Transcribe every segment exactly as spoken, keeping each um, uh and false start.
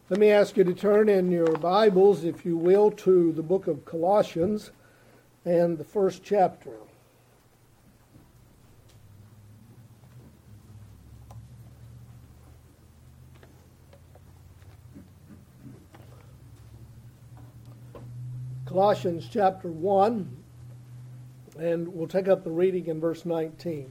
Let me ask you to turn in your Bibles, if you will, to the book of Colossians and the first chapter. Colossians chapter one, and we'll take up the reading in verse nineteen.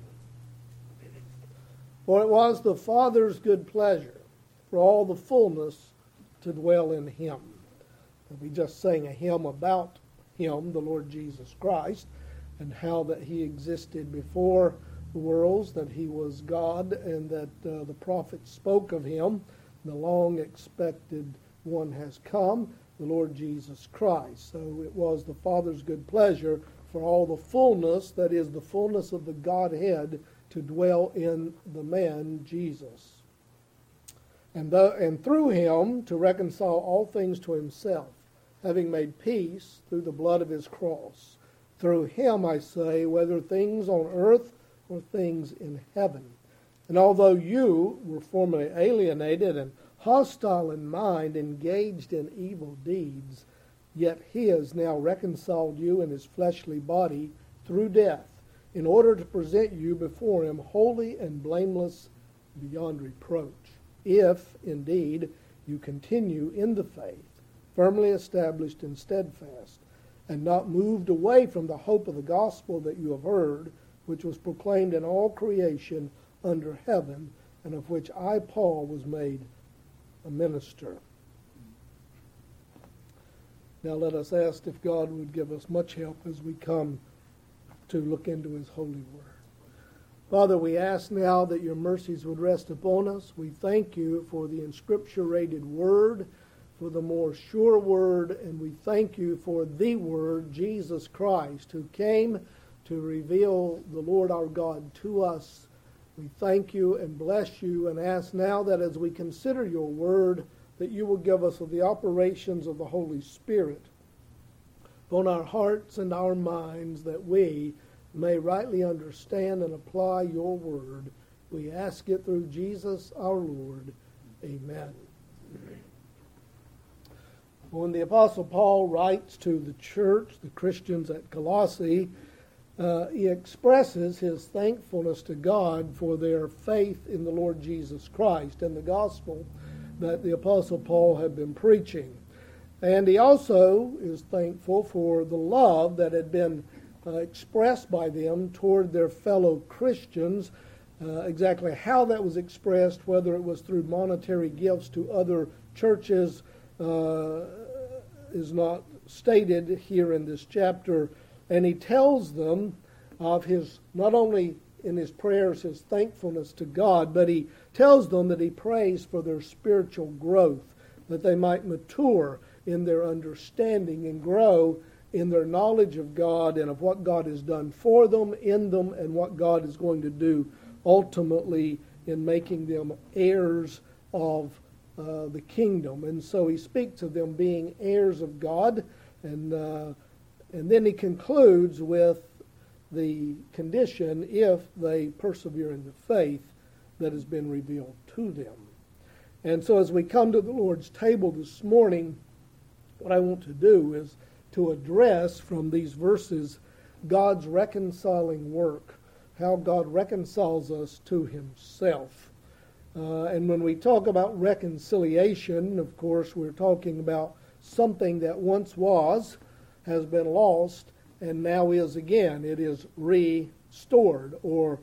For it was the Father's good pleasure for all the fullness to dwell in Him. And we just sang a hymn about Him, the Lord Jesus Christ, and how that He existed before the worlds, that He was God, and that uh, the prophets spoke of Him. The long-expected one has come, the Lord Jesus Christ. So it was the Father's good pleasure for all the fullness, that is, the fullness of the Godhead, to dwell in the man Jesus. And, the, and through Him to reconcile all things to Himself, having made peace through the blood of His cross. Through Him, I say, whether things on earth or things in heaven. And although you were formerly alienated and hostile in mind, engaged in evil deeds, yet He has now reconciled you in His fleshly body through death, in order to present you before Him holy and blameless beyond reproach. If, indeed, you continue in the faith, firmly established and steadfast, and not moved away from the hope of the gospel that you have heard, which was proclaimed in all creation under heaven, and of which I, Paul, was made a minister. Now let us ask if God would give us much help as we come to look into His holy word. Father, we ask now that your mercies would rest upon us. We thank you for the inscripturated word, for the more sure word, and we thank you for the word, Jesus Christ, who came to reveal the Lord our God to us. We thank you and bless you and ask now that as we consider your word, that you will give us of the operations of the Holy Spirit upon our hearts and our minds, that we may rightly understand and apply your word. We ask it through Jesus our Lord. Amen. When the Apostle Paul writes to the church, the Christians at Colossae, uh, he expresses his thankfulness to God for their faith in the Lord Jesus Christ and the gospel that the Apostle Paul had been preaching. And he also is thankful for the love that had been Uh, expressed by them toward their fellow Christians. Uh, exactly how that was expressed, whether it was through monetary gifts to other churches, uh, is not stated here in this chapter. And he tells them of his, not only in his prayers, his thankfulness to God, but he tells them that he prays for their spiritual growth, that they might mature in their understanding and grow in their knowledge of God and of what God has done for them, in them, and what God is going to do ultimately in making them heirs of uh, the kingdom. And so he speaks of them being heirs of God, and uh, and then he concludes with the condition if they persevere in the faith that has been revealed to them. And so as we come to the Lord's table this morning, what I want to do is to address from these verses God's reconciling work, how God reconciles us to Himself. Uh, and when we talk about reconciliation, of course, we're talking about something that once was, has been lost, and now is again. It is restored or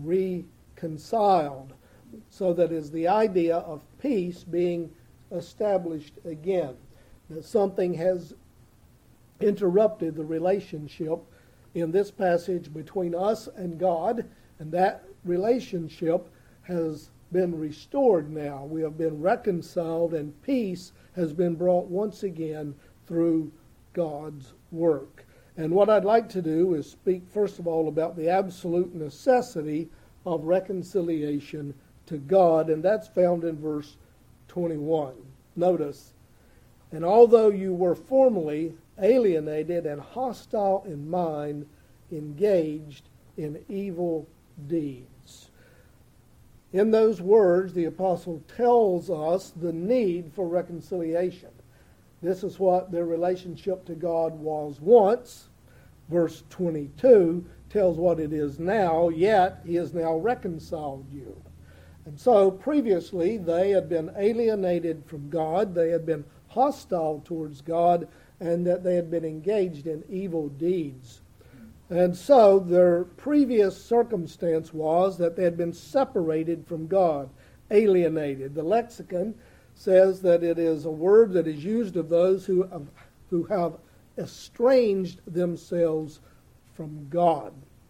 reconciled. So that is the idea of peace being established again. That something has interrupted the relationship in this passage between us and God, and that relationship has been restored now. We have been reconciled, and peace has been brought once again through God's work. And what I'd like to do is speak first of all about the absolute necessity of reconciliation to God, and that's found in verse twenty-one. Notice, and although you were formerly alienated and hostile in mind, engaged in evil deeds. In those words, the apostle tells us the need for reconciliation. This is what their relationship to God was once. Verse twenty-two tells what it is now, yet he has now reconciled you. And so previously they had been alienated from God, they had been hostile towards God, and that they had been engaged in evil deeds. And so their previous circumstance was that they had been separated from God, alienated. The lexicon says that it is a word that is used of those who have, who have estranged themselves from God.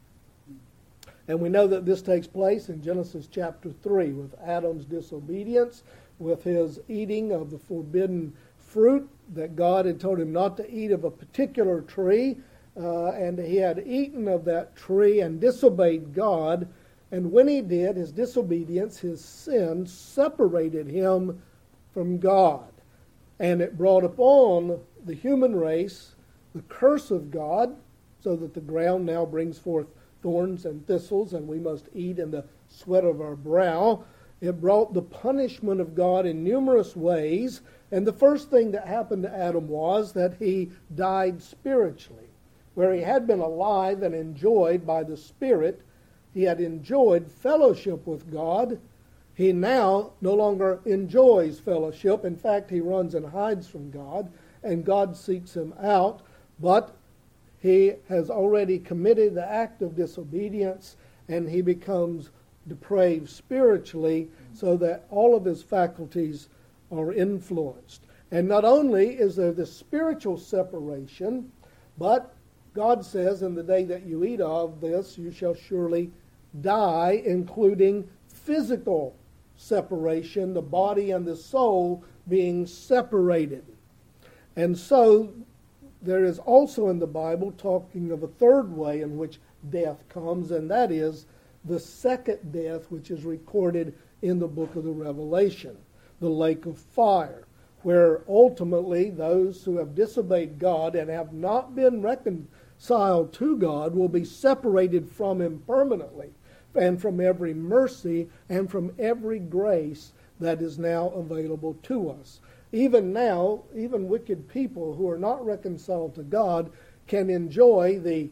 And we know that this takes place in Genesis chapter three with Adam's disobedience, with his eating of the forbidden fruit that God had told him not to eat of a particular tree. Uh, and he had eaten of that tree and disobeyed God. And when he did, his disobedience, his sin, separated him from God. And it brought upon the human race the curse of God, so that the ground now brings forth thorns and thistles, and we must eat in the sweat of our brow. It brought the punishment of God in numerous ways. And the first thing that happened to Adam was that he died spiritually. Where he had been alive and enjoyed by the Spirit, he had enjoyed fellowship with God. He now no longer enjoys fellowship. In fact, he runs and hides from God, and God seeks him out. But he has already committed the act of disobedience, and he becomes depraved spiritually, so that all of his faculties are influenced. And not only is there this spiritual separation, but God says, in the day that you eat of this, you shall surely die, including physical separation, the body and the soul being separated. And so there is also in the Bible talking of a third way in which death comes, and that is the second death, which is recorded in the book of the Revelation, the lake of fire, where ultimately those who have disobeyed God and have not been reconciled to God will be separated from him permanently, and from every mercy and from every grace that is now available to us. Even now, even wicked people who are not reconciled to God can enjoy the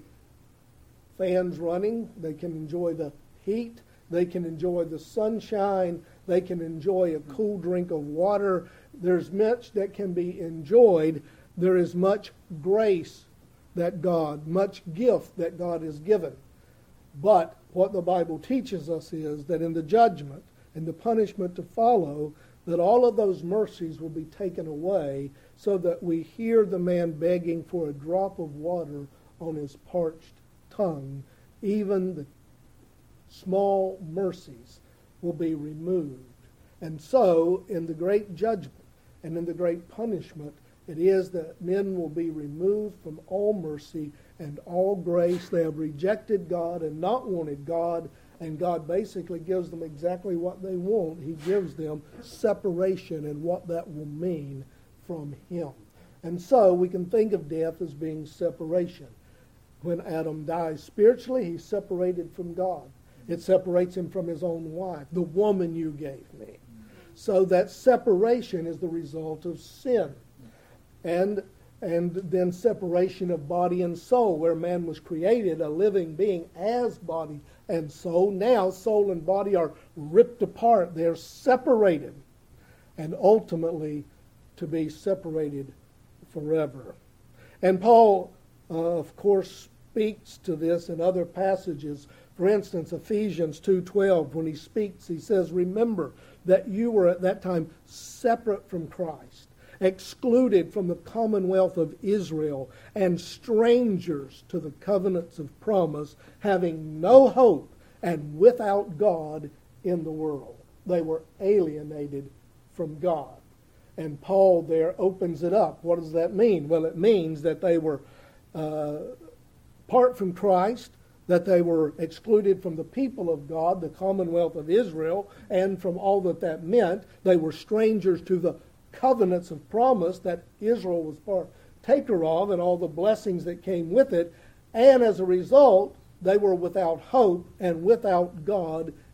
fans running, they can enjoy the heat, they can enjoy the sunshine, they can enjoy a cool drink of water. There's much that can be enjoyed. There is much grace that God, much gift that God has given. But what the Bible teaches us is that in the judgment and the punishment to follow, that all of those mercies will be taken away, so that we hear the man begging for a drop of water on his parched tongue. Even the small mercies will be removed. And so, in the great judgment and in the great punishment, it is that men will be removed from all mercy and all grace. They have rejected God and not wanted God, and God basically gives them exactly what they want. He gives them separation and what that will mean from him. And so we can think of death as being separation. When Adam dies spiritually, he's separated from God. It separates him from his own wife, the woman you gave me. So that separation is the result of sin. And and then separation of body and soul, where man was created a living being as body and soul. Now soul and body are ripped apart. They're separated. And ultimately to be separated forever. And Paul, uh, of course, speaks to this in other passages. For instance, Ephesians two twelve, when he speaks, he says, remember that you were at that time separate from Christ, excluded from the commonwealth of Israel, and strangers to the covenants of promise, having no hope and without God in the world. They were alienated from God. And Paul there opens it up. What does that mean? Well, it means that they were uh, apart from Christ, that they were excluded from the people of God, the commonwealth of Israel, and from all that that meant. They were strangers to the covenants of promise that Israel was partaker of and all the blessings that came with it. And as a result, they were without hope and without God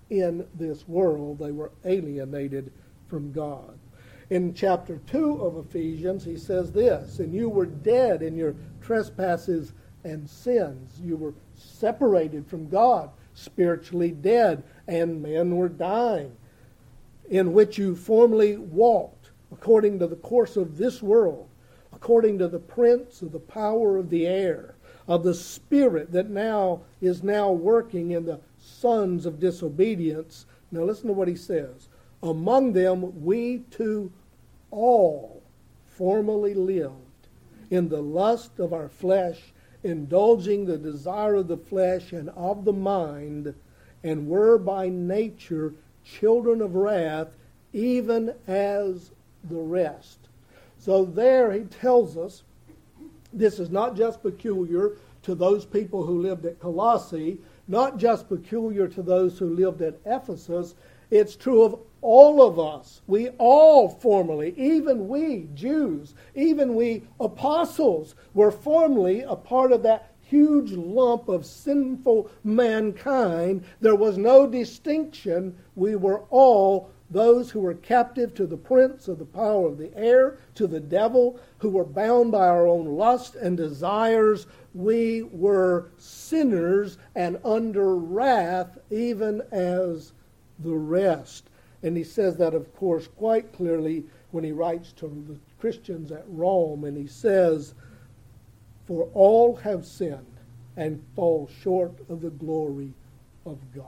in this world. They were alienated from God. In chapter two of Ephesians, he says this, and you were dead in your trespasses and sins. You were separated from God, spiritually dead, and men were dying, in which you formerly walked, according to the course of this world, according to the prince of the power of the air, of the spirit that now is now working in the sons of disobedience. Now listen to what he says. Among them we too all formerly lived in the lust of our flesh, indulging the desire of the flesh and of the mind, and were by nature children of wrath, even as the rest. So there he tells us this is not just peculiar to those people who lived at Colossae, not just peculiar to those who lived at Ephesus. It's true of all of us. We all formerly, even we Jews, even we apostles, were formerly a part of that huge lump of sinful mankind. There was no distinction. We were all those who were captive to the prince of the power of the air, to the devil, who were bound by our own lust and desires. We were sinners and under wrath, even as the rest. And he says that, of course, quite clearly when he writes to the Christians at Rome, and he says, for all have sinned and fall short of the glory of God.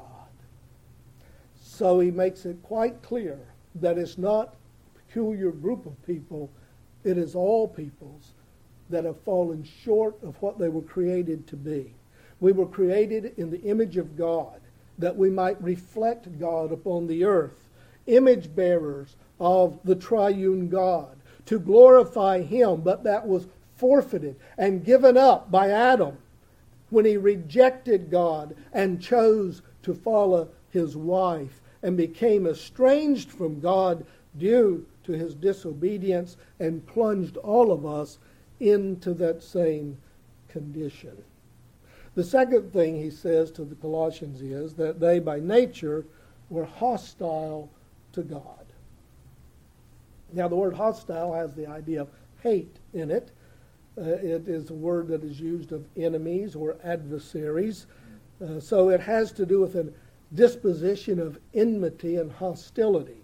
So he makes it quite clear that it's not a peculiar group of people, it is all peoples that have fallen short of what they were created to be. We were created in the image of God, that we might reflect God upon the earth, image bearers of the triune God, to glorify him, but that was forfeited and given up by Adam when he rejected God and chose to follow his wife and became estranged from God due to his disobedience and plunged all of us into that same condition. The second thing he says to the Colossians is that they by nature were hostile to God. Now the word hostile has the idea of hate in it. Uh, it is a word that is used of enemies or adversaries. Uh, so it has to do with a disposition of enmity and hostility.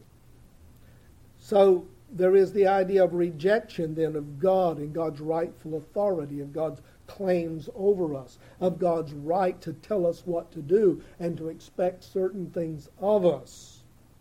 So there is the idea of rejection then of God and God's rightful authority, of God's claims over us, of God's right to tell us what to do and to expect certain things of us.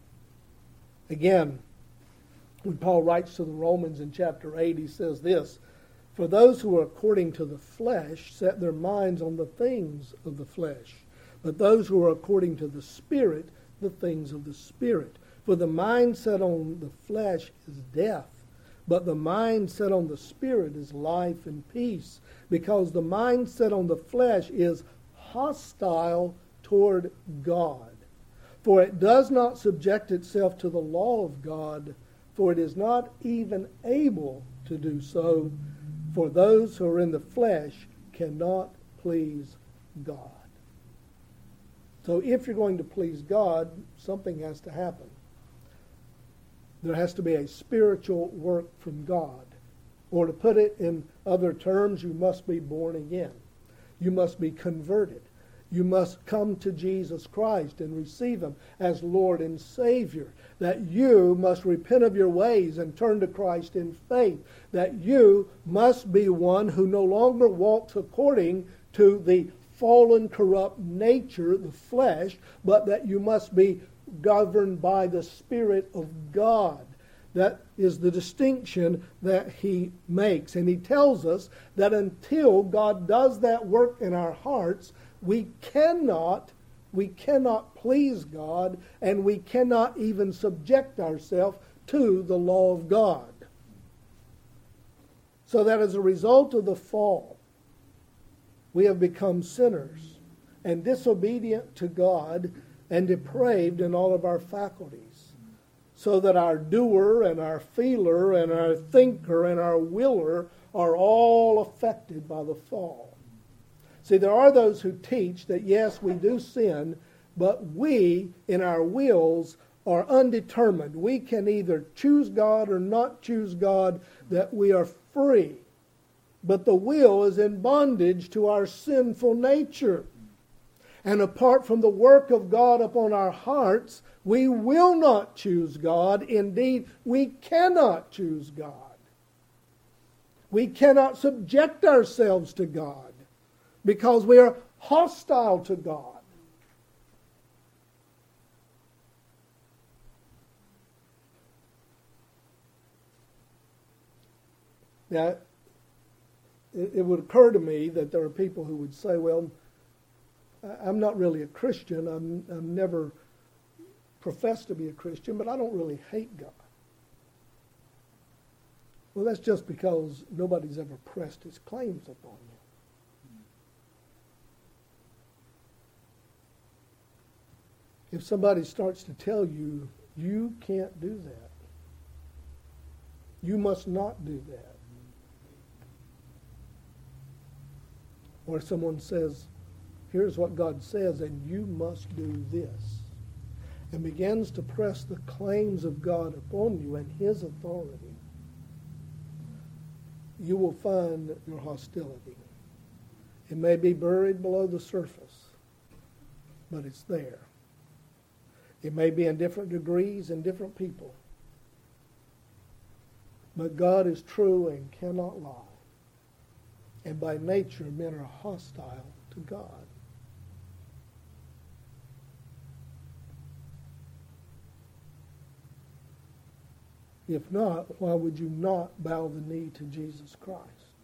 Again, when Paul writes to the Romans in chapter eight, he says this, for those who are according to the flesh set their minds on the things of the flesh, but those who are according to the Spirit, the things of the Spirit. For the mind set on the flesh is death, but the mind set on the Spirit is life and peace, because the mind set on the flesh is hostile toward God. For it does not subject itself to the law of God, for it is not even able to do so, for those who are in the flesh cannot please God. So if you're going to please God, something has to happen. There has to be a spiritual work from God. Or to put it in other terms, you must be born again. You must be converted. You must come to Jesus Christ and receive him as Lord and Savior. That you must repent of your ways and turn to Christ in faith. That you must be one who no longer walks according to the fallen, corrupt nature, the flesh, but that you must be governed by the Spirit of God. That is the distinction that he makes. And he tells us that until God does that work in our hearts, we cannot, we cannot please God, and we cannot even subject ourselves to the law of God. So that as a result of the fall, we have become sinners and disobedient to God and depraved in all of our faculties, so that our doer and our feeler and our thinker and our willer are all affected by the fall. See, there are those who teach that yes, we do sin, but we, in our wills, are undetermined. We can either choose God or not choose God, that we are free. But the will is in bondage to our sinful nature. And apart from the work of God upon our hearts, we will not choose God. Indeed, we cannot choose God. We cannot subject ourselves to God because we are hostile to God. Now, it, it would occur to me that there are people who would say, well, I'm not really a Christian. I'm, I'm never professed to be a Christian, but I don't really hate God. Well, that's just because nobody's ever pressed his claims upon you. If somebody starts to tell you, you can't do that, you must not do that, or someone says, here's what God says, and you must do this, and begins to press the claims of God upon you and his authority, you will find your hostility. It may be buried below the surface, but it's there. It may be in different degrees in different people. But God is true and cannot lie. And by nature, men are hostile to God. If not, why would you not bow the knee to Jesus Christ?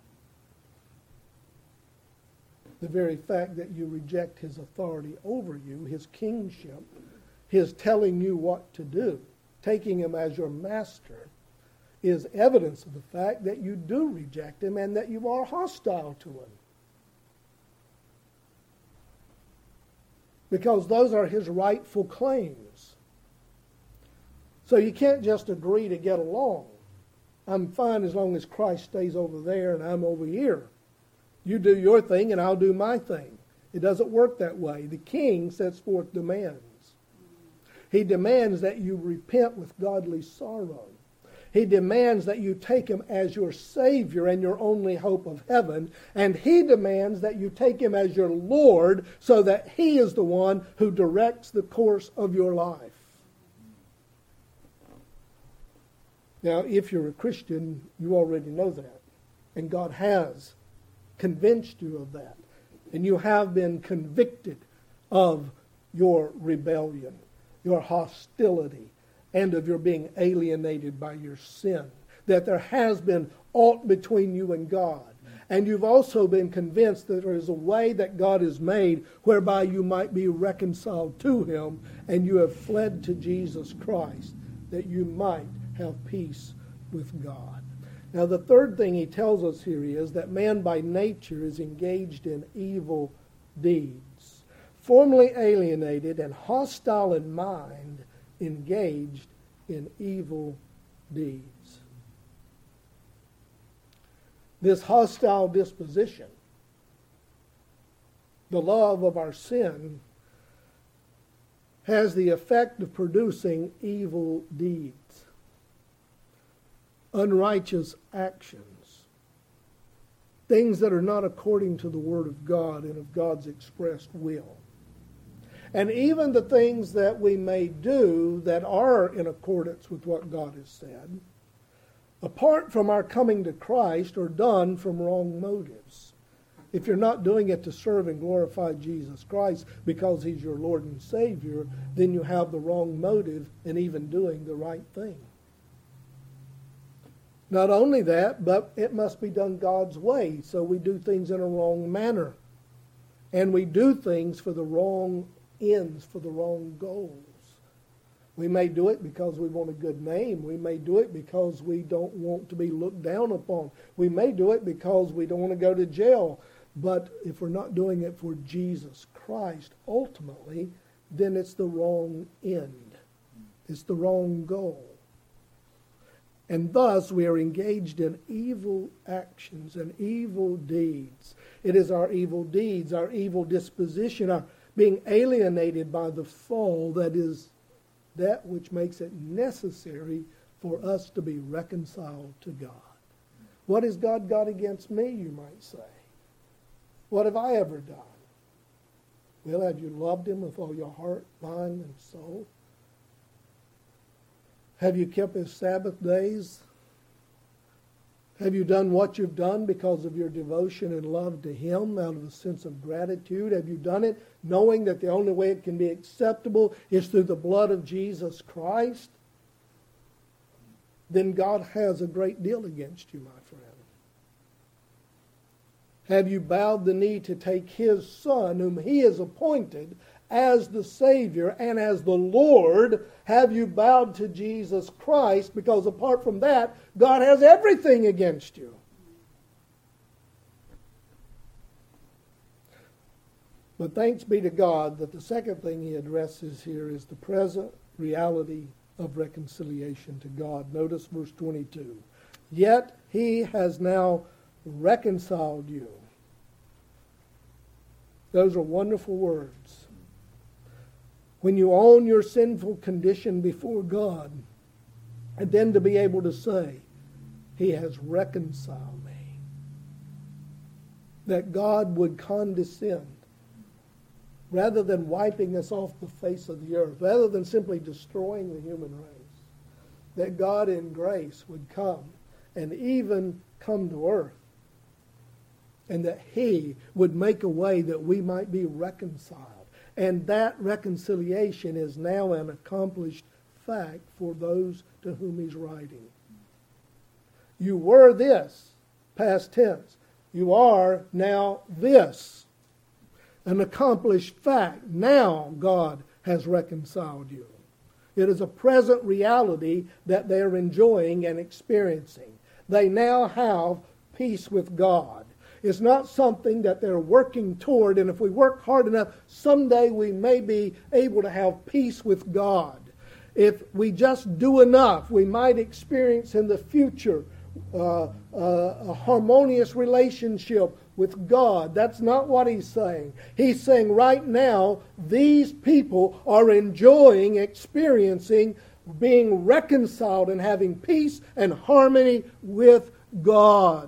The very fact that you reject his authority over you, his kingship, his telling you what to do, taking him as your master, is evidence of the fact that you do reject him and that you are hostile to him. Because those are his rightful claims. So you can't just agree to get along. I'm fine as long as Christ stays over there and I'm over here. You do your thing and I'll do my thing. It doesn't work that way. The king sets forth demands. He demands that you repent with godly sorrow. He demands that you take him as your Savior and your only hope of heaven. And he demands that you take him as your Lord so that he is the one who directs the course of your life. Now, if you're a Christian, you already know that. And God has convinced you of that. And you have been convicted of your rebellion, your hostility, and of your being alienated by your sin. That there has been aught between you and God. And you've also been convinced that there is a way that God has made whereby you might be reconciled to him, and you have fled to Jesus Christ that you might have peace with God. Now the third thing he tells us here is that man by nature is engaged in evil deeds. Formerly alienated and hostile in mind, engaged in evil deeds. This hostile disposition, the love of our sin, has the effect of producing evil deeds, unrighteous actions, things that are not according to the Word of God and of God's expressed will. And even the things that we may do that are in accordance with what God has said, apart from our coming to Christ, are done from wrong motives. If you're not doing it to serve and glorify Jesus Christ because he's your Lord and Savior, then you have the wrong motive in even doing the right thing. Not only that, but it must be done God's way, so we do things in a wrong manner. And we do things for the wrong ends, for the wrong goals. We may do it because we want a good name. We may do it because we don't want to be looked down upon. We may do it because we don't want to go to jail. But if we're not doing it for Jesus Christ, ultimately, then it's the wrong end. It's the wrong goal. And thus we are engaged in evil actions and evil deeds. It is our evil deeds, our evil disposition, our being alienated by the fall that is that which makes it necessary for us to be reconciled to God. What has God got against me, you might say? What have I ever done? Well, have you loved him with all your heart, mind, and soul? Have you kept his Sabbath days? Have you done what you've done because of your devotion and love to him out of a sense of gratitude? Have you done it knowing that the only way it can be acceptable is through the blood of Jesus Christ? Then God has a great deal against you, my friend. Have you bowed the knee to take his Son, whom he has appointed as the Savior and as the Lord? Have you bowed to Jesus Christ? Because apart from that, God has everything against you. But thanks be to God that the second thing he addresses here is the present reality of reconciliation to God. Notice verse twenty-two. Yet he has now reconciled you. Those are wonderful words. When you own your sinful condition before God, and then to be able to say, he has reconciled me. That God would condescend, rather than wiping us off the face of the earth, rather than simply destroying the human race, that God in grace would come and even come to earth, and that he would make a way that we might be reconciled. And that reconciliation is now an accomplished fact for those to whom he's writing. You were this, past tense. You are now this. An accomplished fact. Now God has reconciled you. It is a present reality that they're enjoying and experiencing. They now have peace with God. It's not something that they're working toward, and if we work hard enough, someday we may be able to have peace with God. If we just do enough, we might experience in the future uh, uh, a harmonious relationship with God. That's not what he's saying. He's saying right now, these people are enjoying, experiencing, being reconciled and having peace and harmony with God.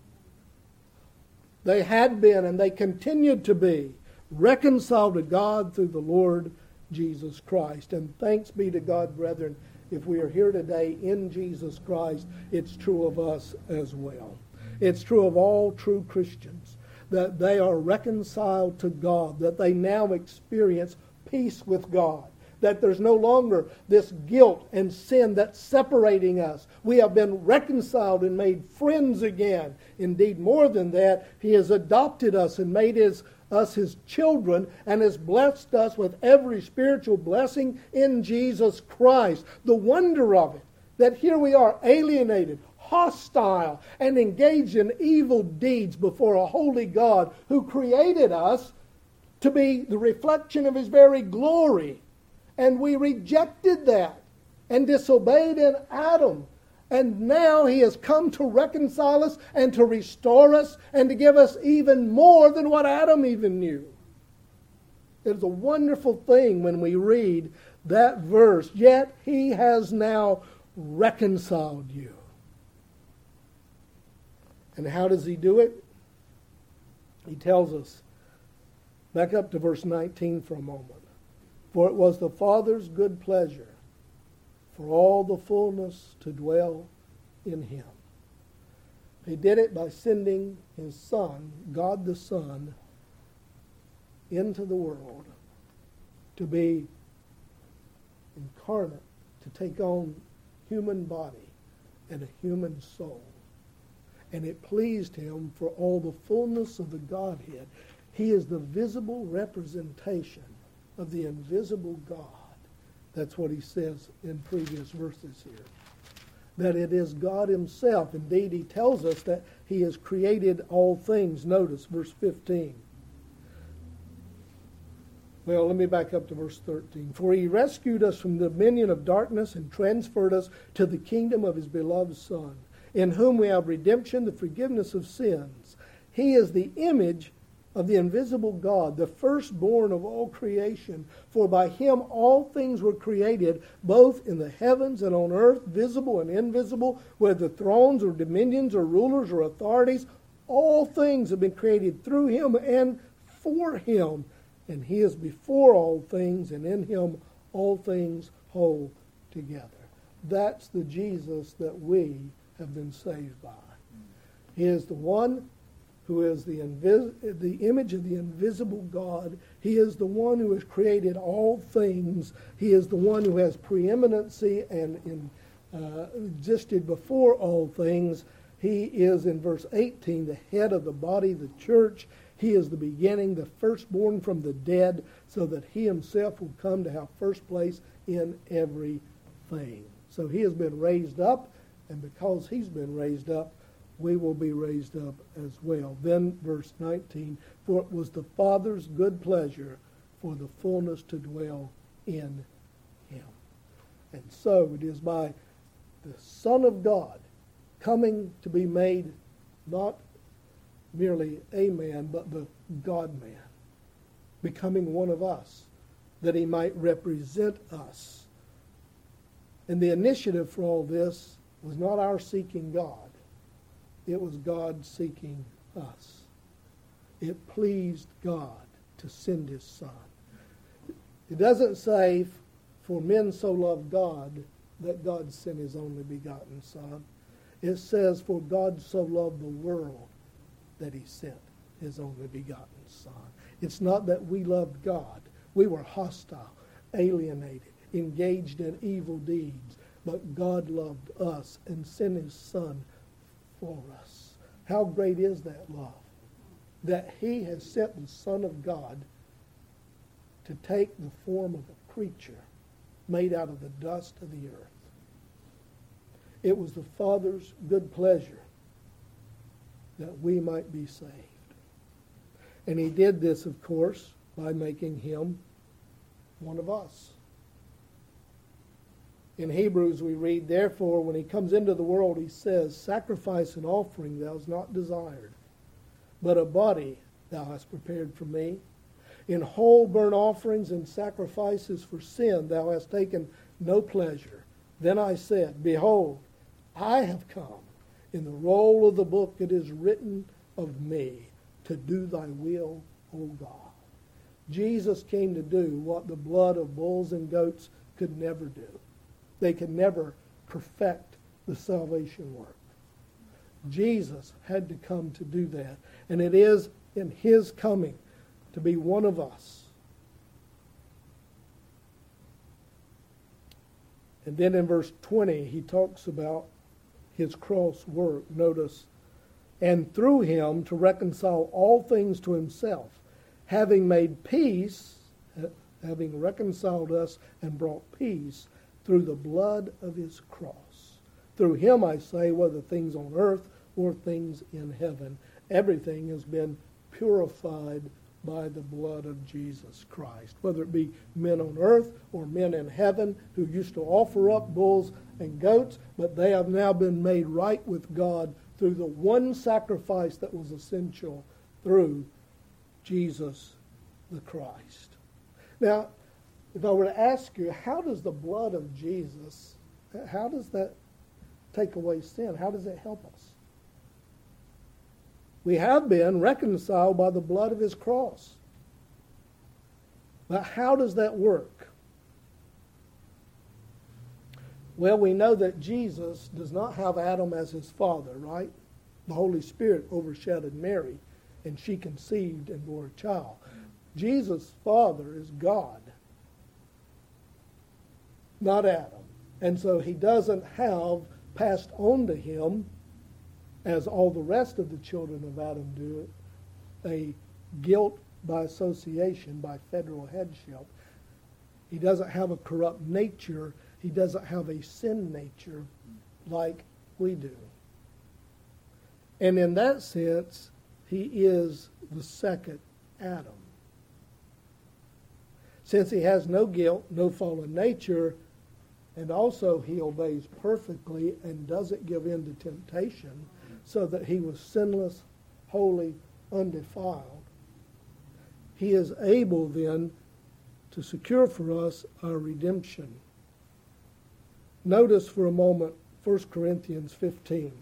They had been and they continued to be reconciled to God through the Lord Jesus Christ. And thanks be to God, brethren, if we are here today in Jesus Christ, it's true of us as well. It's true of all true Christians, that they are reconciled to God, that they now experience peace with God, that there's no longer this guilt and sin that's separating us. We have been reconciled and made friends again. Indeed, more than that, he has adopted us and made his, us his children and has blessed us with every spiritual blessing in Jesus Christ. The wonder of it, that here we are alienated, hostile, and engaged in evil deeds before a holy God who created us to be the reflection of his very glory. And we rejected that and disobeyed in Adam. And now he has come to reconcile us and to restore us and to give us even more than what Adam even knew. It is a wonderful thing when we read that verse. Yet he has now reconciled you. And how does he do it? He tells us, back up to verse nineteen for a moment. For it was the Father's good pleasure for all the fullness to dwell in him. He did it by sending his Son, God the Son, into the world to be incarnate, to take on human body and a human soul. And it pleased him for all the fullness of the Godhead. He is the visible representation of the invisible God. That's what he says in previous verses here. That it is God himself. Indeed, he tells us that he has created all things. Notice verse fifteen. Well, let me back up to verse thirteen. For he rescued us from the dominion of darkness and transferred us to the kingdom of his beloved Son, in whom we have redemption, the forgiveness of sins. He is the image of the invisible God, the firstborn of all creation. For by him all things were created, both in the heavens and on earth, visible and invisible, whether thrones or dominions or rulers or authorities. All things have been created through him and for him. And he is before all things, and in him all things hold together. That's the Jesus that we have been saved by. He is the one who is the, invis- the image of the invisible God. He is the one who has created all things. He is the one who has preeminency and in, uh, existed before all things. He is, in verse eighteen, the head of the body, the church. He is the beginning, the firstborn from the dead, so that he himself will come to have first place in everything. So he has been raised up, and because he's been raised up, we will be raised up as well. Then verse nineteen, for it was the Father's good pleasure for the fullness to dwell in him. And so it is by the Son of God coming to be made not merely a man, but the God-man, becoming one of us, that he might represent us. And the initiative for all this was not our seeking God. It was God seeking us. It pleased God to send his Son. It doesn't say, for men so loved God, that God sent his only begotten Son. It says, for God so loved the world, that he sent his only begotten Son. It's not that we loved God. We were hostile, alienated, engaged in evil deeds. But God loved us and sent his Son for us. How great is that love? That he has sent the Son of God to take the form of a creature made out of the dust of the earth. It was the Father's good pleasure that we might be saved. And he did this, of course, by making him one of us. In Hebrews we read, therefore, when he comes into the world, he says, sacrifice and offering thou hast not desired, but a body thou hast prepared for me. In whole burnt offerings and sacrifices for sin thou hast taken no pleasure. Then I said, behold, I have come. In the roll of the book it is written of me, to do thy will, O God. Jesus came to do what the blood of bulls and goats could never do. They could never perfect the salvation work. Jesus had to come to do that. And it is in his coming to be one of us. And then in verse twenty, he talks about his cross work. Notice, and through him to reconcile all things to himself, having made peace, having reconciled us and brought peace through the blood of his cross. Through him, I say, whether things on earth or things in heaven, everything has been purified by the blood of Jesus Christ. Whether it be men on earth or men in heaven who used to offer up bulls and goats, but they have now been made right with God through the one sacrifice that was essential, through Jesus the Christ. Now, if I were to ask you, how does the blood of Jesus, how does that take away sin? How does it help us? We have been reconciled by the blood of his cross. But how does that work? Well, we know that Jesus does not have Adam as his father, right? The Holy Spirit overshadowed Mary, and she conceived and bore a child. Jesus' father is God, not Adam. And so he doesn't have passed on to him, as all the rest of the children of Adam do, a guilt by association, by federal headship. He doesn't have a corrupt nature. He doesn't have a sin nature like we do. And in that sense, he is the second Adam. Since he has no guilt, no fallen nature, and also he obeys perfectly and doesn't give in to temptation, so that he was sinless, holy, undefiled. he is able then to secure for us our redemption. Notice for a moment First Corinthians fifteen.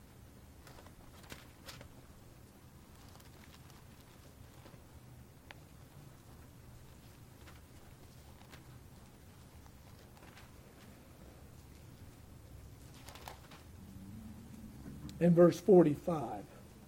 In verse forty-five.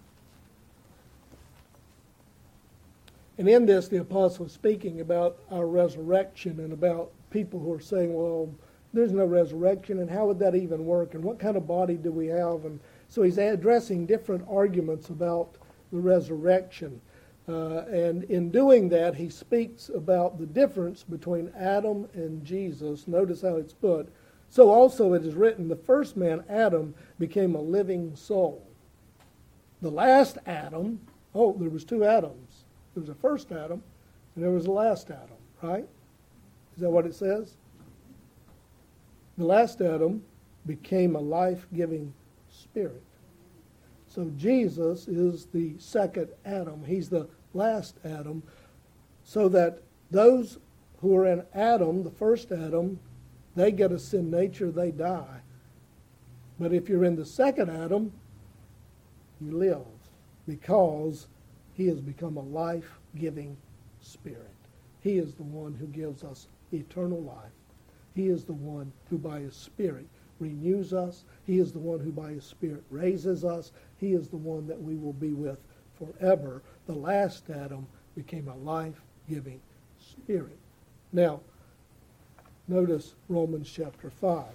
And in this, the apostle is speaking about our resurrection and about people who are saying, well, there's no resurrection, and how would that even work, and what kind of body do we have? And so he's addressing different arguments about the resurrection. Uh, and in doing that, he speaks about the difference between Adam and Jesus. Notice how it's put. So also it is written, the first man, Adam, became a living soul. The last Adam, oh, there was two Adams. There was a first Adam, and there was a last Adam, right? Is that what it says? The last Adam became a life-giving spirit. So Jesus is the second Adam. He's the last Adam, so that those who are in Adam, the first Adam, they get a sin nature, they die. But if you're in the second Adam, you live, because he has become a life-giving spirit. He is the one who gives us eternal life. He is the one who by his Spirit renews us. He is the one who by his Spirit raises us. He is the one that we will be with forever. The last Adam became a life-giving spirit. Now, notice Romans chapter five.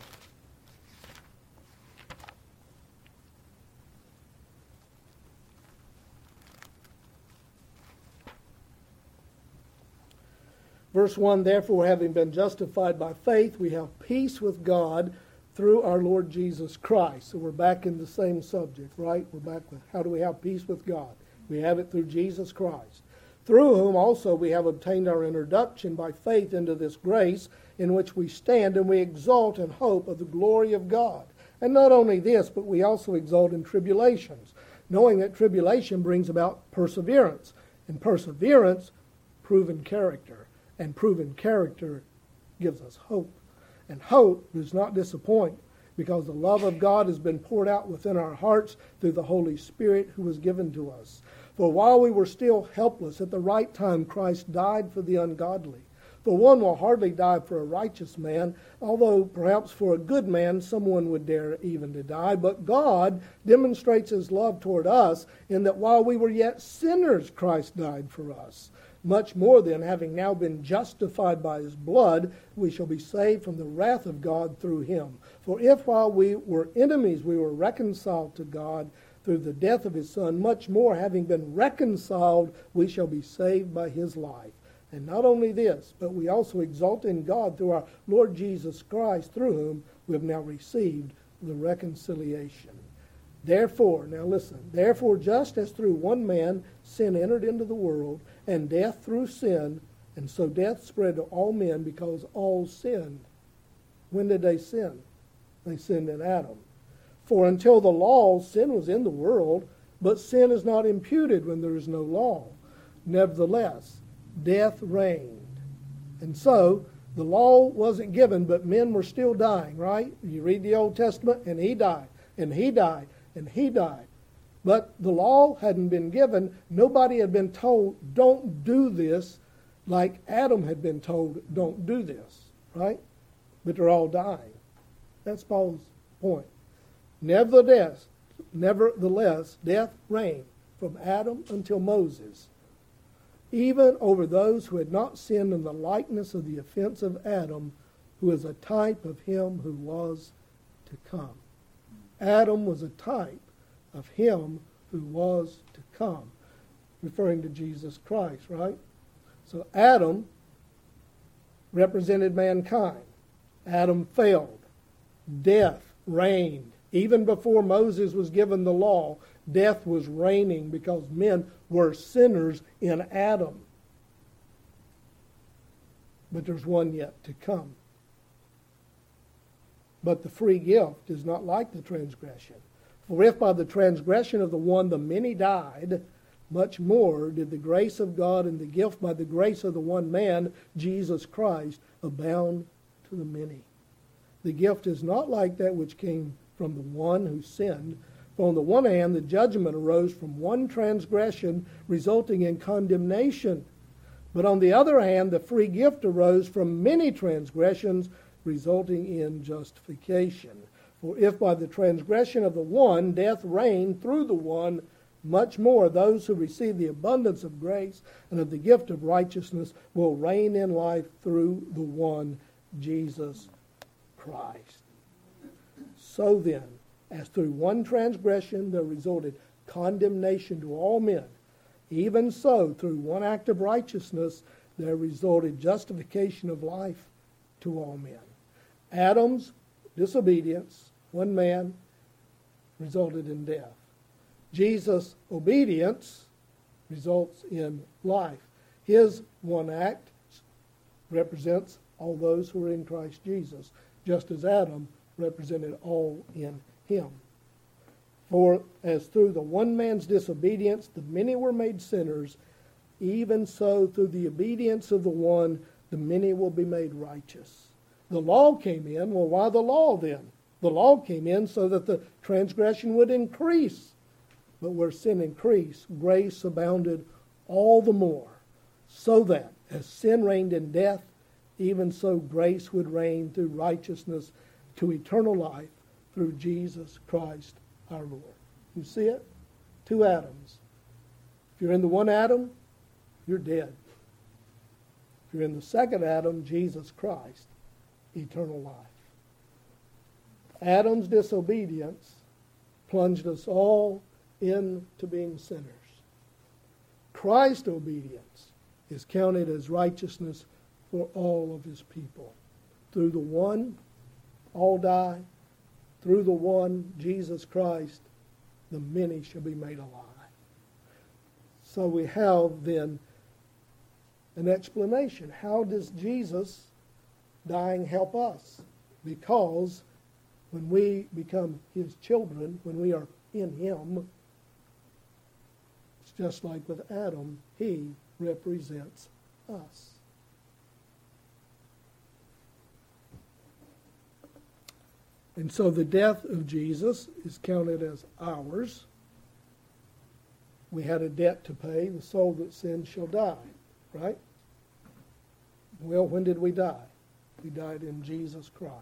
Verse one, therefore, having been justified by faith, we have peace with God through our Lord Jesus Christ. So we're back in the same subject, right? We're back with how do we have peace with God? We have it through Jesus Christ, through whom also we have obtained our introduction by faith into this grace in which we stand, and we exult in hope of the glory of God. And not only this, but we also exult in tribulations, knowing that tribulation brings about perseverance, and perseverance, proven character. And proven character gives us hope. And hope does not disappoint, because the love of God has been poured out within our hearts through the Holy Spirit who was given to us. For while we were still helpless, at the right time Christ died for the ungodly. For one will hardly die for a righteous man, although perhaps for a good man someone would dare even to die. But God demonstrates his love toward us in that while we were yet sinners, Christ died for us. Much more then, having now been justified by his blood, we shall be saved from the wrath of God through him. For if while we were enemies we were reconciled to God through the death of his Son, much more, having been reconciled, we shall be saved by his life. And not only this, but we also exult in God through our Lord Jesus Christ, through whom we have now received the reconciliation. Therefore, now listen, therefore just as through one man sin entered into the world, and death through sin, and so death spread to all men because all sinned. When did they sin? They sinned in Adam. For until the law, sin was in the world, but sin is not imputed when there is no law. Nevertheless, death reigned. And so, the law wasn't given, but men were still dying, right? You read the Old Testament, and he died, and he died, and he died. But the law hadn't been given. Nobody had been told, don't do this, like Adam had been told, don't do this, right? But they're all dying. That's Paul's point. Nevertheless, nevertheless, death reigned from Adam until Moses, even over those who had not sinned in the likeness of the offense of Adam, who is a type of him who was to come. Adam was a type of him who was to come, referring to Jesus Christ, right? So Adam represented mankind. Adam failed. Death reigned. Even before Moses was given the law, death was reigning because men were sinners in Adam. But there's one yet to come. But the free gift is not like the transgression. For if by the transgression of the one the many died, much more did the grace of God and the gift by the grace of the one man, Jesus Christ, abound to the many. The gift is not like that which came from the one who sinned. For on the one hand, the judgment arose from one transgression, resulting in condemnation. But on the other hand, the free gift arose from many transgressions, resulting in justification. For if by the transgression of the one death reigned through the one, much more those who receive the abundance of grace and of the gift of righteousness will reign in life through the one, Jesus Christ. So then, as through one transgression there resulted condemnation to all men, even so through one act of righteousness there resulted justification of life to all men. Adam's disobedience, one man, resulted in death. Jesus' obedience results in life. His one act represents all those who are in Christ Jesus, just as Adam represented all in him. For as through the one man's disobedience the many were made sinners, even so through the obedience of the one the many will be made righteous. The law came in. Well, why the law then? The law came in so that the transgression would increase. But where sin increased, grace abounded all the more, so that as sin reigned in death, even so grace would reign through righteousness to eternal life through Jesus Christ our Lord. You see it? Two Adams. If you're in the one Adam, you're dead. If you're in the second Adam, Jesus Christ, eternal life. Adam's disobedience plunged us all into being sinners. Christ's obedience is counted as righteousness for all of his people. Through the one, all die. Through the one, Jesus Christ, the many shall be made alive. So we have then an explanation. How does Jesus dying help us? Because when we become his children, when we are in him, it's just like with Adam, he represents us. And so the death of Jesus is counted as ours. We had a debt to pay. The soul that sins shall die, right? Well, when did we die? We died in Jesus Christ.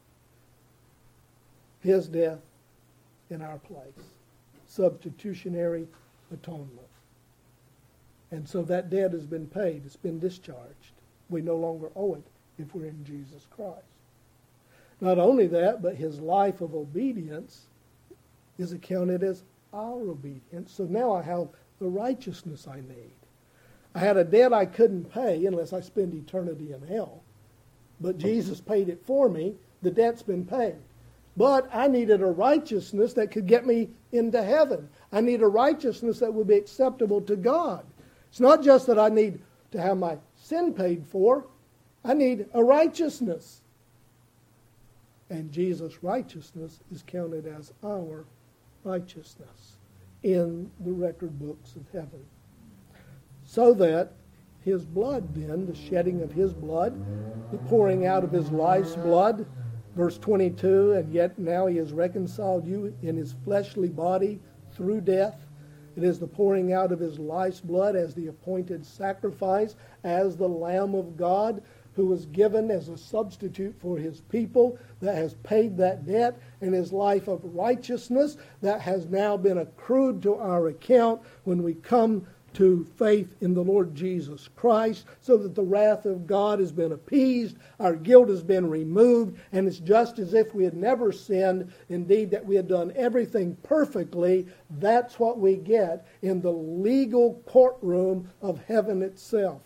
His death in our place. Substitutionary atonement. And so that debt has been paid. It's been discharged. We no longer owe it if we're in Jesus Christ. Not only that, but his life of obedience is accounted as our obedience. So now I have the righteousness I need. I had a debt I couldn't pay unless I spend eternity in hell. But Jesus paid it for me. The debt's been paid. But I needed a righteousness that could get me into heaven. I need a righteousness that would be acceptable to God. It's not just that I need to have my sin paid for. I need a righteousness. And Jesus' righteousness is counted as our righteousness in the record books of heaven. So that his blood then, the shedding of his blood, the pouring out of his life's blood, verse twenty-two, and yet now he has reconciled you in his fleshly body through death. It is the pouring out of his life's blood as the appointed sacrifice, as the Lamb of God, who was given as a substitute for his people, that has paid that debt, and his life of righteousness that has now been accrued to our account when we come to faith in the Lord Jesus Christ, so that the wrath of God has been appeased, our guilt has been removed, and it's just as if we had never sinned, indeed that we had done everything perfectly. That's what we get in the legal courtroom of heaven itself.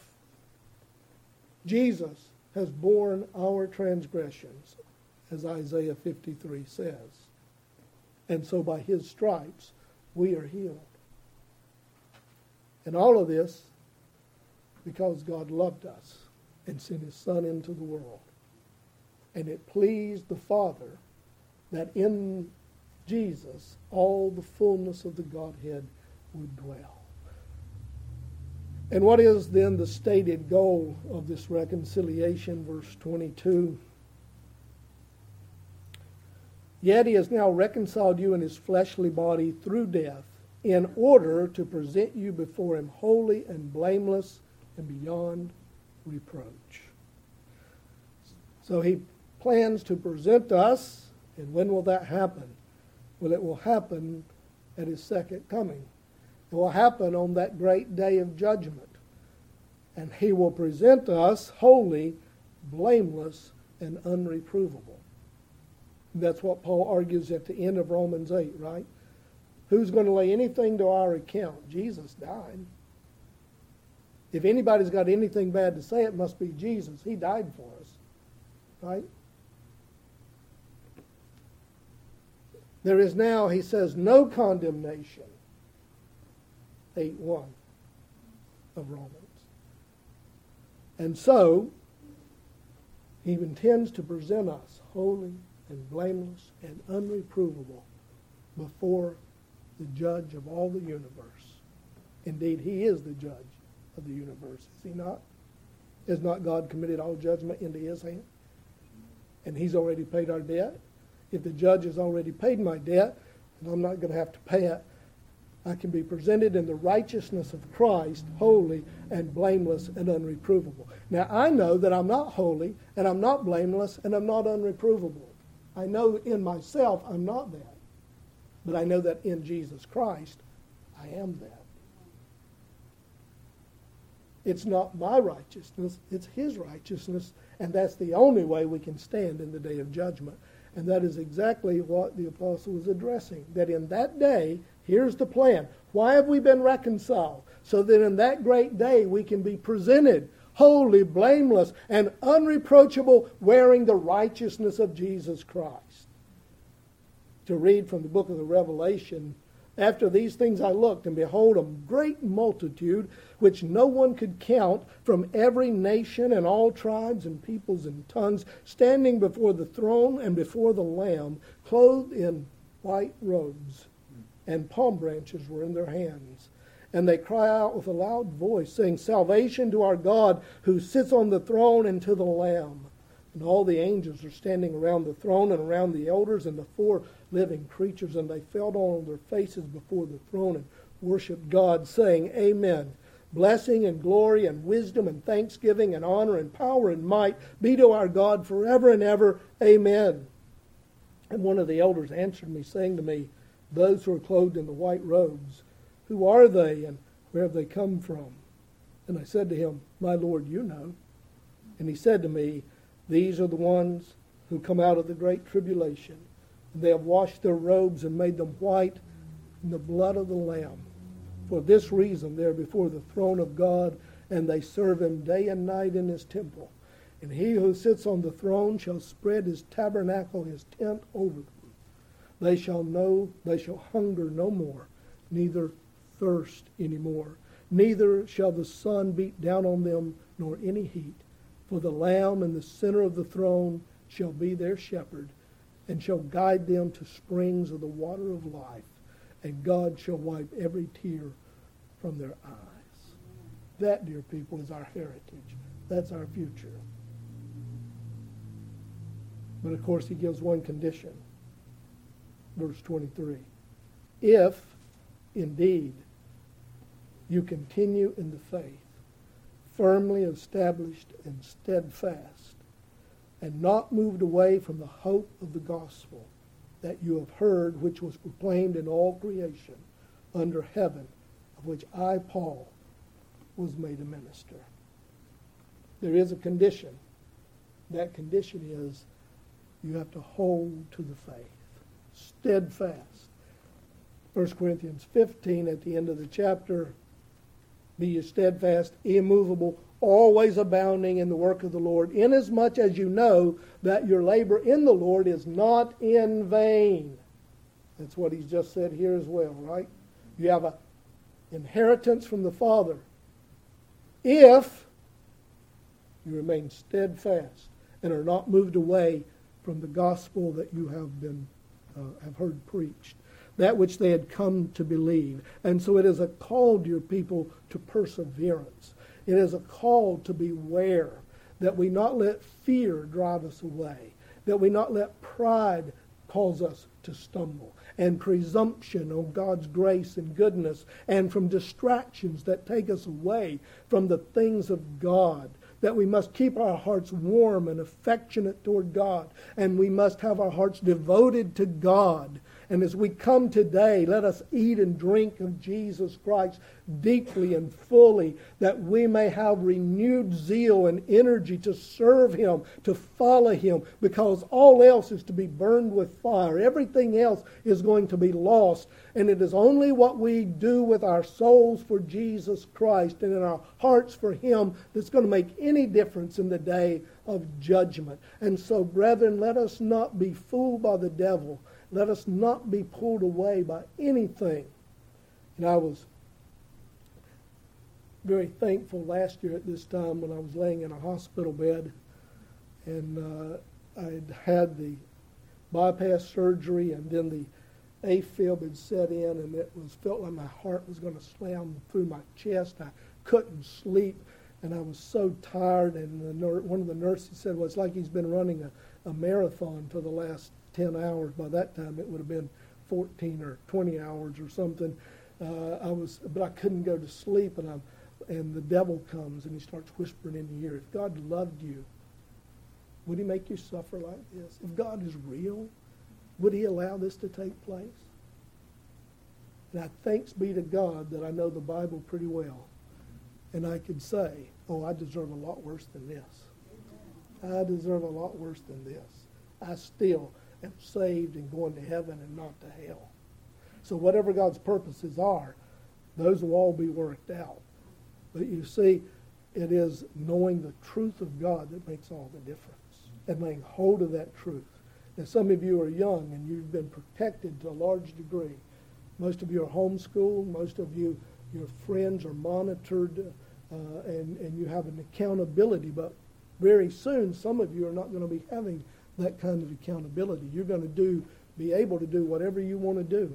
Jesus has borne our transgressions, as Isaiah fifty-three says. And so by his stripes we are healed. And all of this because God loved us and sent his Son into the world. And it pleased the Father that in Jesus all the fullness of the Godhead would dwell. And what is then the stated goal of this reconciliation? Verse twenty-two. Yet he has now reconciled you in his fleshly body through death, in order to present you before him holy and blameless and beyond reproach. So he plans to present us, and when will that happen? Well, it will happen at his second coming. It will happen on that great day of judgment. And he will present us holy, blameless, and unreprovable. That's what Paul argues at the end of Romans eight, right? Who's going to lay anything to our account? Jesus died. If anybody's got anything bad to say, it must be Jesus. He died for us, right? There is now, he says, no condemnation. eight one of Romans. And so, he intends to present us holy and blameless and unreprovable before the judge of all the universe. Indeed, he is the judge of the universe, is he not? Has not God committed all judgment into his hand? And he's already paid our debt. If the judge has already paid my debt, and I'm not going to have to pay it, I can be presented in the righteousness of Christ, holy and blameless and unreprovable. Now, I know that I'm not holy, and I'm not blameless, and I'm not unreprovable. I know in myself I'm not that. But I know that in Jesus Christ, I am that. It's not my righteousness, it's his righteousness, and that's the only way we can stand in the day of judgment. And that is exactly what the apostle was addressing. That in that day, here's the plan. Why have we been reconciled? So that in that great day we can be presented holy, blameless, and unreproachable, wearing the righteousness of Jesus Christ. To read from the book of the Revelation, after these things I looked, and behold, a great multitude, which no one could count, from every nation and all tribes and peoples and tongues, standing before the throne and before the Lamb, clothed in white robes, and palm branches were in their hands. And they cry out with a loud voice, saying, Salvation to our God, who sits on the throne, and to the Lamb. And all the angels are standing around the throne and around the elders and the four living creatures, and they fell on their faces before the throne and worshiped God, saying, Amen. Blessing and glory and wisdom and thanksgiving and honor and power and might be to our God forever and ever. Amen. And one of the elders answered me, saying to me, Those who are clothed in the white robes, who are they, and where have they come from? And I said to him, My Lord, you know. And he said to me, These are the ones who come out of the great tribulation. And they have washed their robes and made them white in the blood of the Lamb. For this reason they are before the throne of God, and they serve him day and night in his temple. And he who sits on the throne shall spread his tabernacle, his tent, over them. They shall know, they shall hunger no more, neither thirst any more. Neither shall the sun beat down on them, nor any heat. For the Lamb in the center of the throne shall be their shepherd, and shall guide them to springs of the water of life. And God shall wipe every tear from their eyes. That, dear people, is our heritage. That's our future. But of course, he gives one condition. Verse twenty-three. If, indeed, you continue in the faith, firmly established and steadfast, and not moved away from the hope of the gospel that you have heard, which was proclaimed in all creation under heaven, of which I, Paul, was made a minister. There is a condition. That condition is you have to hold to the faith. Steadfast. First Corinthians fifteen, at the end of the chapter, be ye steadfast, immovable, always abounding in the work of the Lord, inasmuch as you know that your labor in the Lord is not in vain. That's what he's just said here as well, right? You have an inheritance from the Father if you remain steadfast and are not moved away from the gospel that you have been uh, have heard preached. that which they had come to believe. And so it is a call, dear people, to perseverance. It is a call to beware, that we not let fear drive us away, that we not let pride cause us to stumble, and presumption on God's grace and goodness, and from distractions that take us away from the things of God, that we must keep our hearts warm and affectionate toward God, and we must have our hearts devoted to God. And as we come today, let us eat and drink of Jesus Christ deeply and fully, that we may have renewed zeal and energy to serve Him, to follow Him, because all else is to be burned with fire. Everything else is going to be lost, and it is only what we do with our souls for Jesus Christ and in our hearts for Him that's going to make any difference in the day of judgment. And so, brethren, let us not be fooled by the devil. Let us not be pulled away by anything. And I was very thankful last year at this time when I was laying in a hospital bed, and uh, I had had the bypass surgery, and then the AFib had set in, and it was felt like my heart was going to slam through my chest. I couldn't sleep, and I was so tired. And the ner- one of the nurses said, well, it's like he's been running a, a marathon for the last ten hours. By that time, it would have been fourteen or twenty hours or something. Uh, I was, but I couldn't go to sleep, and I'm, and the devil comes and he starts whispering in your ear. If God loved you, would He make you suffer like this? If God is real, would He allow this to take place? And I thanks be to God that I know the Bible pretty well, and I can say, oh, I deserve a lot worse than this. I deserve a lot worse than this. I still am saved and going to heaven and not to hell. So whatever God's purposes are, those will all be worked out. But you see, it is knowing the truth of God that makes all the difference, and laying hold of that truth. Now, some of you are young and you've been protected to a large degree. Most of you are homeschooled. Most of you, your friends are monitored, uh, and, and you have an accountability. But very soon, some of you are not going to be having that kind of accountability. You're going to do, be able to do whatever you want to do.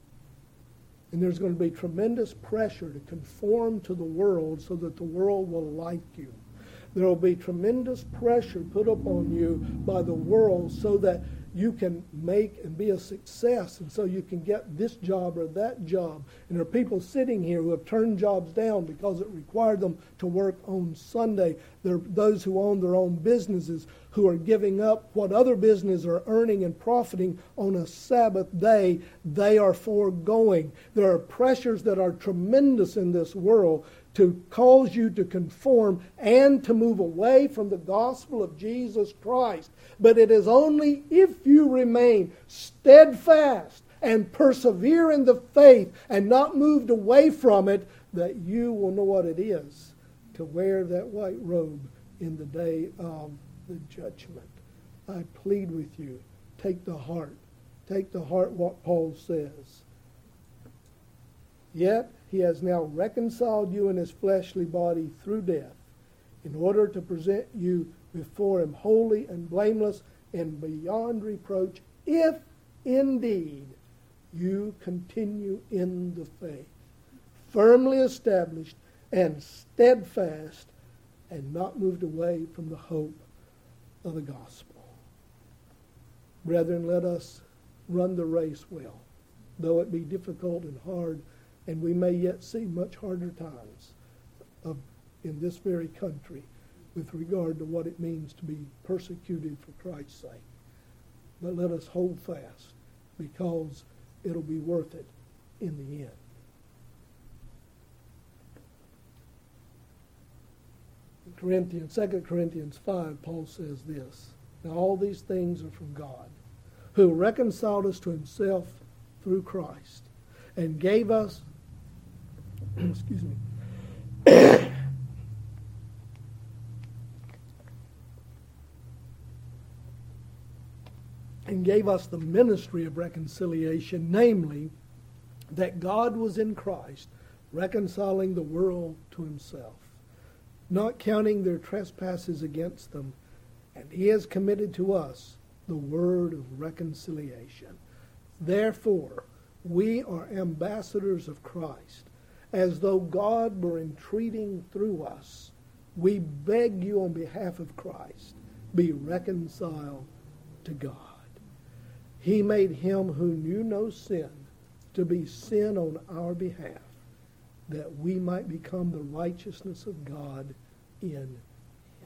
And there's going to be tremendous pressure to conform to the world so that the world will like you. There will be tremendous pressure put upon you by the world so that you can make and be a success, and so you can get this job or that job. And there are people sitting here who have turned jobs down because it required them to work on Sunday. There are those who own their own businesses who are giving up what other businesses are earning and profiting on a Sabbath day. They are foregoing. There are pressures that are tremendous in this world to cause you to conform and to move away from the gospel of Jesus Christ. But it is only if you remain steadfast and persevere in the faith and not moved away from it that you will know what it is to wear that white robe in the day of the judgment. I plead with you, take to heart. Take to heart what Paul says. Yet He has now reconciled you in His fleshly body through death, in order to present you before Him holy and blameless and beyond reproach, if indeed you continue in the faith, firmly established and steadfast, and not moved away from the hope of the gospel. Brethren, let us run the race well, though it be difficult and hard, and we may yet see much harder times of, in this very country with regard to what it means to be persecuted for Christ's sake. But let us hold fast, because it'll be worth it in the end. In Corinthians, Second Corinthians five, Paul says this, now all these things are from God, who reconciled us to Himself through Christ, and gave us excuse me, and gave us the ministry of reconciliation, namely, that God was in Christ, reconciling the world to Himself, not counting their trespasses against them, and He has committed to us the word of reconciliation. Therefore, We are ambassadors of Christ. As though God were entreating through us, we beg you on behalf of Christ, be reconciled to God. He made him who knew no sin to be sin on our behalf, that we might become the righteousness of God in him.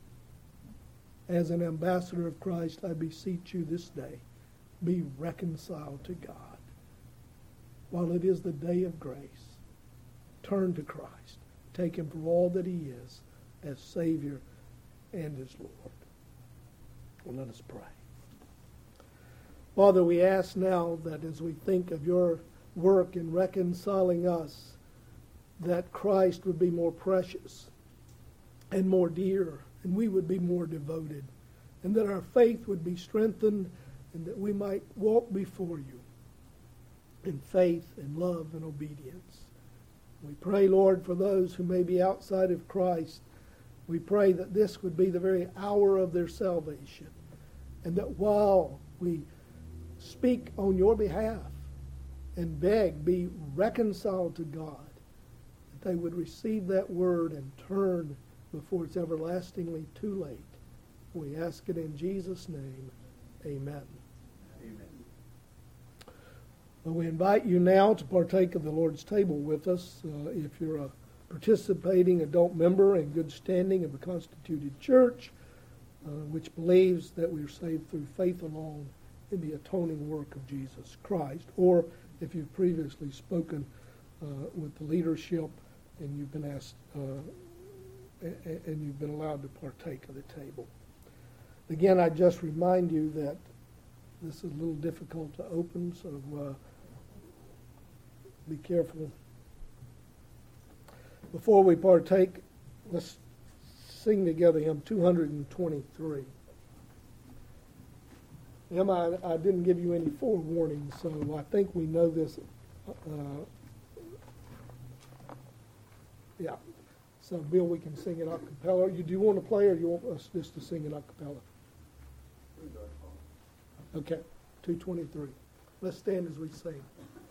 As an ambassador of Christ, I beseech you this day, be reconciled to God. While it is the day of grace, turn to Christ. Take him for all that he is, as Savior and as Lord. Well, let us pray. Father, we ask now that as we think of your work in reconciling us, that Christ would be more precious and more dear, and we would be more devoted, and that our faith would be strengthened, and that we might walk before you in faith and love and obedience. We pray, Lord, for those who may be outside of Christ. We pray that this would be the very hour of their salvation, and that while we speak on your behalf and beg, be reconciled to God, that they would receive that word and turn before it's everlastingly too late. We ask it in Jesus' name. Amen. Amen. Well, we invite you now to partake of the Lord's table with us. Uh, if you're a participating adult member in good standing of a constituted church, uh, which believes that we are saved through faith alone in the atoning work of Jesus Christ, or if you've previously spoken uh, with the leadership and you've been asked uh, and, and you've been allowed to partake of the table. Again, I just remind you that this is a little difficult to open, so uh, be careful. Before we partake, let's sing together hymn two twenty-three. Emma, I, I didn't give you any forewarning, so I think we know this. Uh, yeah. So, Bill, we can sing it a cappella. You, do you want to play, or do you want us just to sing it a cappella? Okay, two twenty-three. Let's stand as we sing.